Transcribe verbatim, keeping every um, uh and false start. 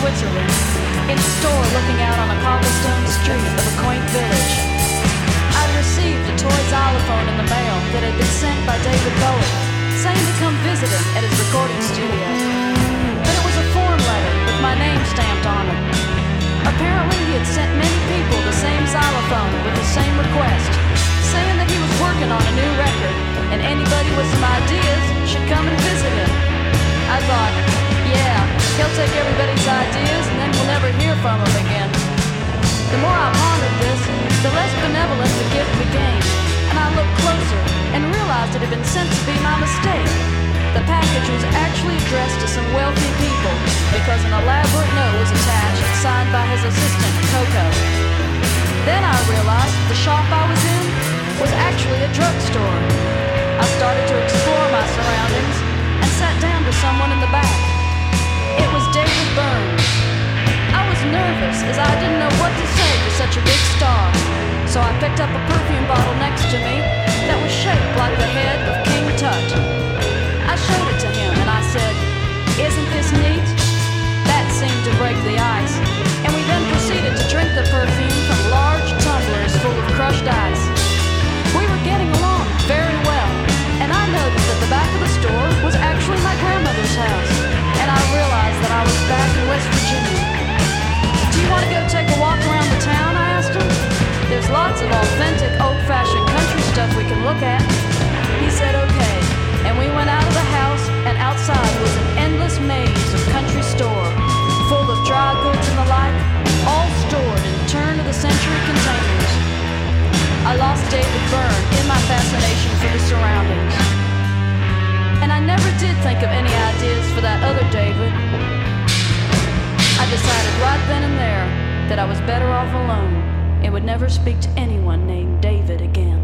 Switzerland, in a store looking out on a cobblestone street of a quaint village. I'd received a toy xylophone in the mail that had been sent by David Bowie, saying to come visit him at his recording studio. But it was a form letter with my name stamped on it. Apparently he had sent many people the same xylophone with the same request, saying that he was working on a new record and anybody with some ideas should come and visit him. I thought, yeah, he'll take everybody's ideas and then we'll never hear from him again. The more I pondered this, the less benevolent the gift became, and I looked closer and realized it had been sent to be my mistake. The package was actually addressed to some wealthy people because an elaborate note was attached, signed by his assistant, Coco. Then I realized the shop I was in was actually a drugstore. I started to explore my surroundings and sat down to someone in the back. It was David Byrne. I was nervous as I didn't know what to say to such a big star, so I picked up a perfume bottle next to me that was shaped like the head of King Tut. I showed it to him and I said, "Isn't this neat?" That seemed to break the ice, and we then proceeded to drink the perfume from large tumblers full of crushed ice. We were getting along very well, and I noticed that the back of the store was actually my grandmother's house, and I realized that I was back in West Virginia. "Do you want to go take a walk around the town?" I asked him. "There's lots of authentic, old-fashioned country stuff we can look at." He said okay, and we went out of the house, and outside was an endless maze of country store, full of dry goods and the like, all stored in turn-of-the-century containers. I lost David Byrne in my fascination for the surroundings. And I never did think of any ideas for that other David. I decided right then and there that I was better off alone and would never speak to anyone named David again.